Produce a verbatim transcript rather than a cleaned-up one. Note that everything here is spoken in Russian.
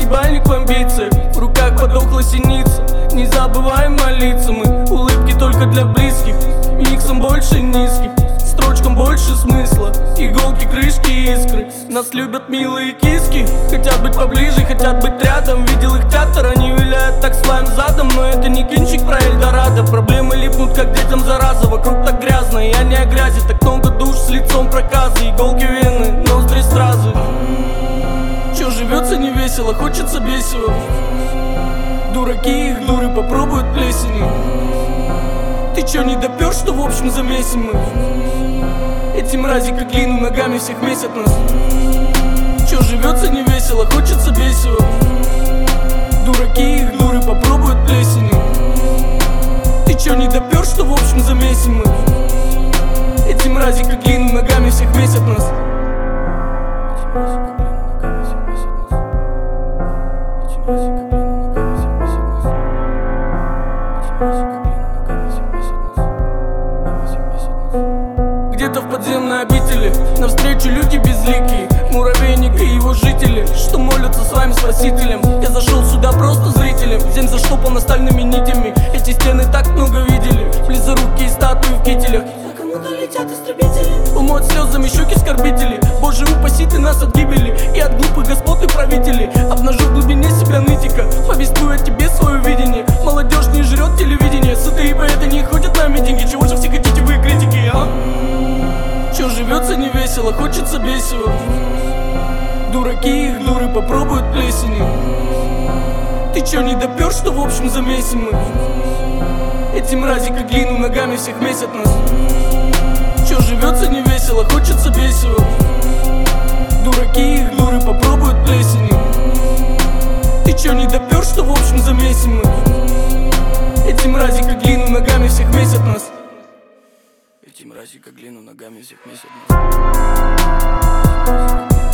десятибалльник в амбициях, в руках подохла синица. Не забываем молиться мы, улыбки только для близких, миксом больше низких, строчкам больше смысла, иголки, крышки, искры. Нас любят милые киски, хотят быть поближе, хотят быть рядом. Видел их театр, они виляют так своим задом. Но это не кинчик про Эльдорадо. Проблемы липнут, как детям зараза. Вокруг так грязно, я не о грязи. Так много душ с лицом проказы, иголки, вены, ноздри стразы. Чё, живется не весело, хочется бесиво. Дураки их дуры попробуют плесени. Ты чё, не допёр, что в общем замесим мы? Эти мрази как глину ногами всех месят нас. Чё, живется не весело, хочется бесиво. Дураки их дуры попробуют плесени. Ты чё, не допёр, что в общем замесим мы? Эти мрази как глину ногами всех месят нас. Где-то в подземной обители навстречу люди безликие, муравейник и его жители, что молятся своим спасителям. Я зашел сюда просто зрителем, земь заштопана стальными нитями. Эти стены так много видели, близорукие статуи в кителях. За кому-то летят истребители, умоют слезами щеки скорбители. Боже, упаси ты нас от гибели и от глупых господ и правителей. Обнажу в глубине себя нытика, повествую о тебе свое видение. Молодежь не жрет телевидение, сытые поэты не ходят на митинги. Чего же все хотите вы, критики, а? Чё, живется не весело, хочется бесиво. Дураки их дуры попробуют плесени. Ты чё, не допёр, что в общем замесим мы? Эти мрази как глину ногами всех месят нас. Чё, живется не весело, хочется бесиво. Дураки их дуры попробуют плесени. Ты чё, не допёр, что в общем замесим мы? Эти мрази как глину ногами всех месят нас. Эти мрази как глину ногами всех месят нас.